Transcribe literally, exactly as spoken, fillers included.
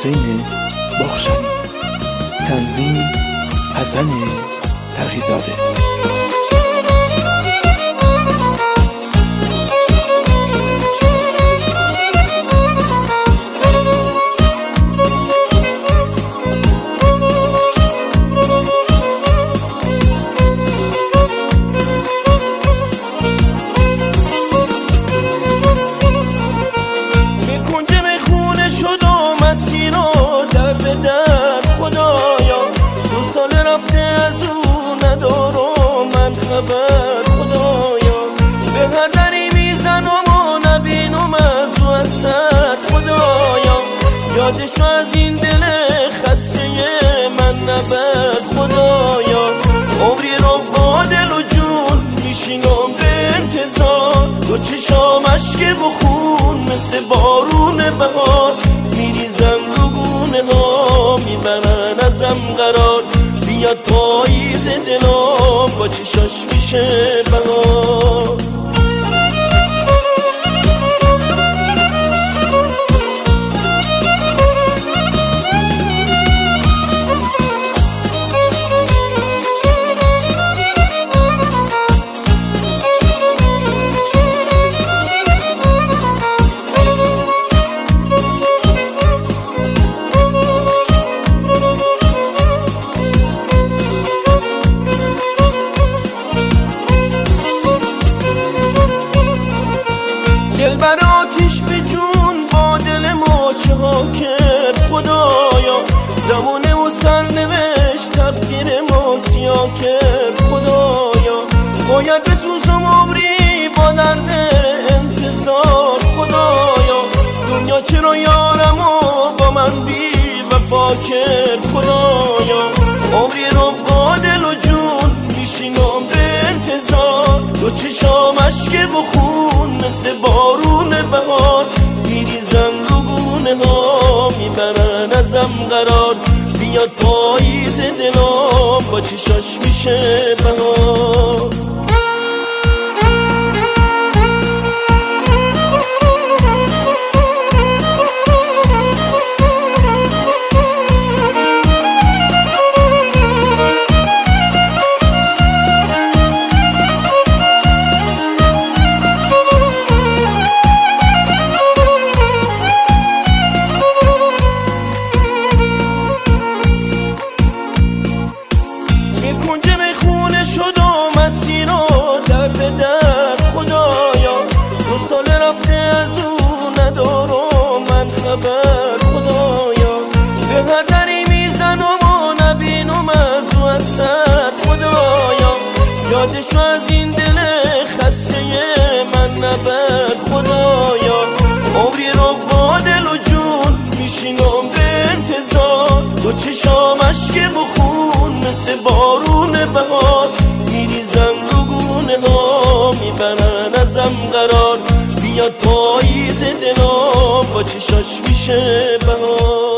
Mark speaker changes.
Speaker 1: حسین باخشلی، تنظیم حسن تقی‌زاده.
Speaker 2: شد و مسیر و در به در خدایا، دو سال رفته از او ندارم من خبر خدایا، به هر دری میزنم و نبینم از او اثر خدایا، یادشو از این دل خسته من نبر خدایا، عمری رو با دل و جون میشینم به انتظار، دو چشام اشک بخون مثل بارون بهار میریزن رو گونه ها، میبرن ازم قرار، بیاد پاییز دلم با چشاش میشه بهار. دل بر آتیش به جون با دل ما چه ها کرد خدایا، زمانه و سرنوشت تقدیر ما سیاه کرد خدایا، باید بسوزم عمری با درد انتظار خدایا، دنیا چرا یارم و با من بی وفا کرد خدایا، عمری رو با دل و جون میشینم به انتظار، دو چشام اشک بخون مثل بارون بهار میریزن رو گونه ها، میبرن ازم قرار، بیاد پاییز دلم با چشاش میشه بهار. کنج میخونه شد و مسیر و در به در خدایا، دو سال رفته از او ندارم من خبر خدایا، به هر دری میزنم و نبینم از او اثر خدایا، یادشو از این دل خسته من نبر خدایا، عمری رو با دل و جون میشینم به انتظار، دو چشام اشک بخون مثل بارون بهار میریزن رو گونه ها، میبرن ازم قرار، بیاد پاییز دلم با چشاش میشه بهار.